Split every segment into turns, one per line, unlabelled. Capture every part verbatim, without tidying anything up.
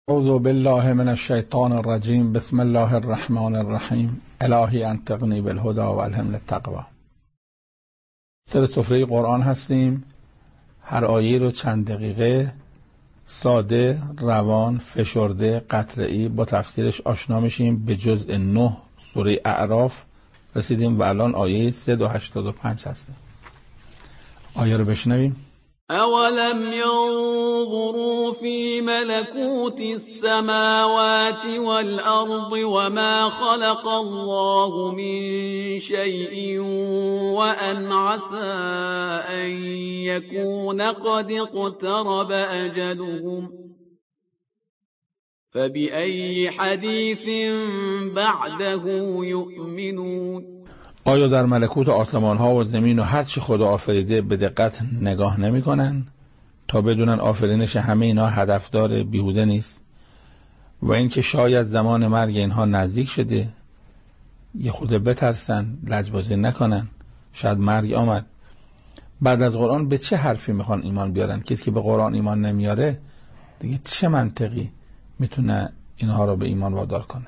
اعوذ بالله من الشیطان الرجیم. بسم الله الرحمن الرحیم. الهی انطقنی بالهدی و الهمنی التقوی. سر سفره قرآن هستیم. هر آیه رو چند دقیقه ساده، روان، فشرده، قطره‌ای با تفسیرش آشنا میشیم. به جزء نه سوره اعراف رسیدیم و الان آیه صد و هشتاد و پنج هستیم. آیه رو بشنویم.
اولم ينظروا في ملكوت السماوات والأرض وما خلق الله من شيء وأن عسى أن يكون قد اقترب أجلهم فبأي حديث بعده يؤمنون.
آیا در ملکوت آسمان ها و زمین و هر چی خدا آفریده به دقت نگاه نمی کنن تا بدونن آفرینش همه اینا هدفدار بیهوده نیست و اینکه شاید زمان مرگ اینها نزدیک شده، یه خود بترسن، لجبازی نکنن، شاید مرگ آمد. بعد از قرآن به چه حرفی میخوان ایمان بیارن؟ کسی که به قرآن ایمان نمیاره دیگه چه منطقی میتونه اینها رو به ایمان وادار کنه؟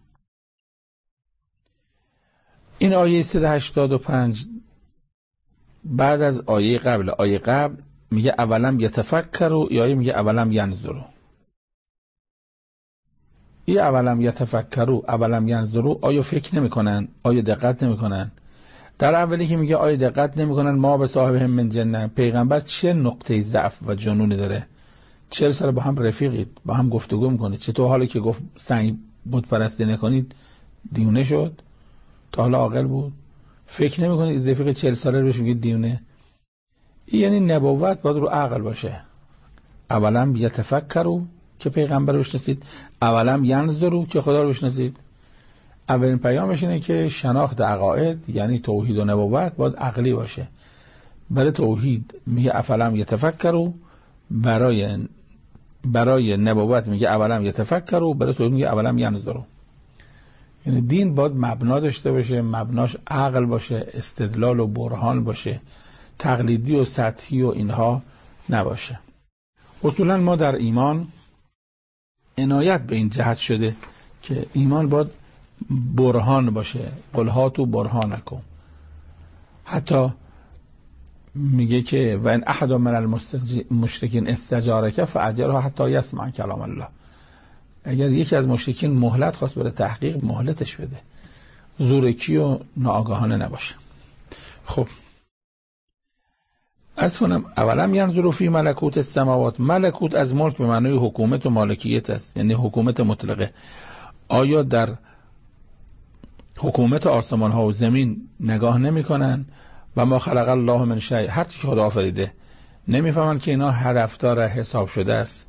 این آیه صد و هشتاد و پنج بعد از آیه قبل آیه قبل میگه اولم یتفکروا، یا آیه میگه اولم ینظروا. این اولم یتفکروا، اولم ینظروا، آیا فکر نمیکنن؟ آیا دقت نمیکنن؟ در اولی که میگه آیا دقت نمیکنن، ما به صاحبهم من جنه، پیغمبر چه نقطه ضعف و جنونی داره؟ چهل سال با هم رفیقید، با هم گفتگو میکنید، چطور حالا که گفت سنگ بت پرستی نکنید دیونه شد؟ تا حالا عاقل بود؟ فکر نمی کنید رفیق چهل ساله رو بهش میگید دیونه؟ یعنی نبوت باید رو عقل باشه. اولم یتفکروا که پیغمبر رو بشناسید، اولم ینظروا که خدا رو بشناسید. اولین پیامش اینه که شناخت عقاید یعنی توحید و نبوت باید عقلی باشه. برای توحید میگه افلم یتفکروا، برای برای نبوت میگه اولم یتفکروا، برای توحید میگه اولم ینظروا. یعنی دین باید مبنا داشته باشه، مبناش عقل باشه، استدلال و برهان باشه، تقلیدی و سطحی و اینها نباشه. اصولا ما در ایمان عنایت به این جهت شده که ایمان باید برهان باشه. قل هاتوا برهانکم. حتی میگه که و ان احد من المشرکین استجارک فاجره حتی یسمع کلام الله. اگر یکی از مشرکین مهلت خواست برای تحقیق، مهلتش بده، زورکی و ناآگاهانه نباشه. خب عرض کنم اولم ینظروا فی ملکوت السماوات. ملکوت از ملک به معنای حکومت و مالکیت است، یعنی حکومت مطلقه. آیا در حکومت آسمان ها و زمین نگاه نمی کنن؟ و ما خلق الله من شیء، هر چی خدا آفریده، نمیفهمن که اینا هدفدار حساب شده است؟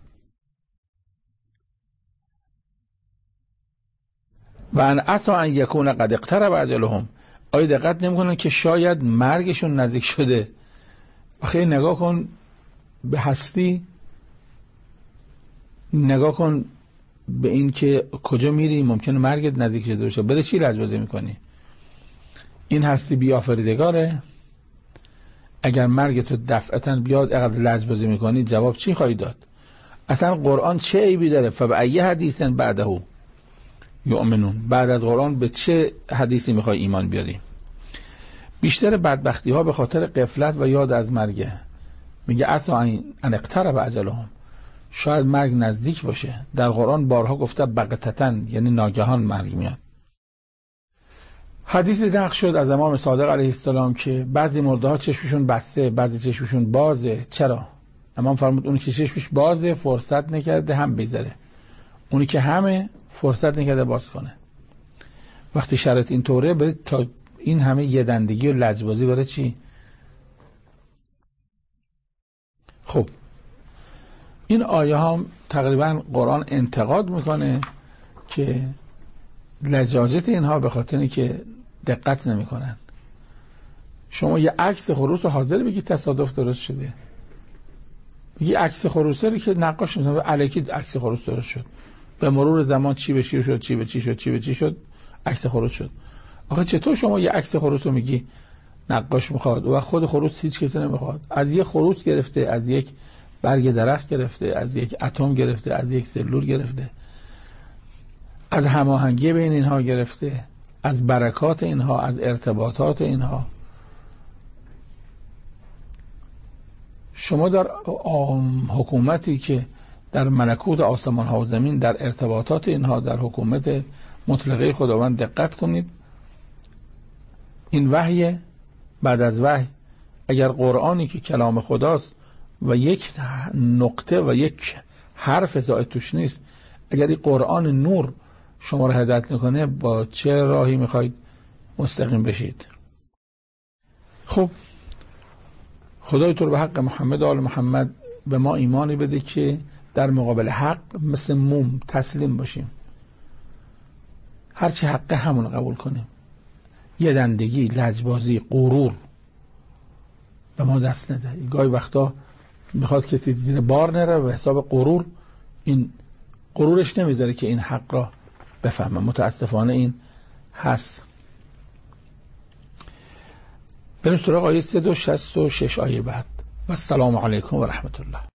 و ان عسى ان یکون قد اقترب اجلهم، آیا دقت نمیکنن که شاید مرگشون نزدیک شده؟ آخه نگاه کن به هستی، نگاه کن به این که کجا میری، ممکنه مرگت نزدیک شده باشه، بده چی لجبازی میکنی؟ این هستی بی آفریدگاره؟ اگر مرگ تو دفعتاً بیاد اقدر لجبازی میکنی، جواب چی خواهی داد؟ اصلا قرآن چه عیبی داره؟ فبأی حدیث بعده یؤمنون. بعد از قرآن به چه حدیثی میخوای ایمان بیاری؟ بیشتر بدبختی ها به خاطر غفلت و یاد از مرگه. میگه عسى ان اقترب اجلهم، شاید مرگ نزدیک باشه. در قرآن بارها گفته بغتة، یعنی ناگهان مرگ میاد. حدیثی نقل شد از امام صادق علیه السلام که بعضی مرده ها چشمشون بسته، بعضی چشمشون بازه. چرا؟ امام فرمود اونی که چشمش بازه فرصت نکرده هم بذاره، اونی که همه فرصت نکرده باز کنه. وقتی شرط این طوره، برید تا این همه یه دندگی و لجبازی برای چی؟ خب این آیه ها تقریبا قرآن انتقاد میکنه که لجاجت اینها به خاطر اینه که دقت نمیکنن. شما یه عکس خروس حاضر بگی تصادف درست شده، بگی عکس خروسری که نقاش میکنه الکی عکس خروس درست شد، به مرور زمان چی به چی شد، چی به چی شد، چی به چی شد، عکس خروس شد. آخه چطور شما یه عکس خروس رو میگی نقاش میخواد و خود خروس هیچ کسی نمیخواد؟ از یه خروس گرفته، از یک برگ درخت گرفته، از یک اتم گرفته، از یک سلول گرفته، از هماهنگی بین اینها گرفته، از برکات اینها، از ارتباطات اینها. شما در حکومتی که در ملکوت آسمان ها و زمین، در ارتباطات اینها، در حکومت مطلقه خداوند دقت کنید. این وحی، بعد از وحی اگر قرآنی که کلام خداست و یک نقطه و یک حرف زائد توش نیست، اگر این قرآن نور شما را هدایت نکنه، با چه راهی میخواید مستقیم بشید؟ خب خدای تو رو به حق محمد و آل محمد به ما ایمانی بده که در مقابل حق مثل موم تسلیم باشیم، هرچی حقه همون قبول کنیم. یه دندگی، لجبازی، غرور به ما دست نده. گاهی وقتا میخواد کسی زیر بار نره و حساب غرور، این غرورش نمیذاره که این حق را بفهمه. متاسفانه این هست. بریم سراغ آیه صد و شصت و شش آیه بعد. و السلام علیکم و رحمت الله.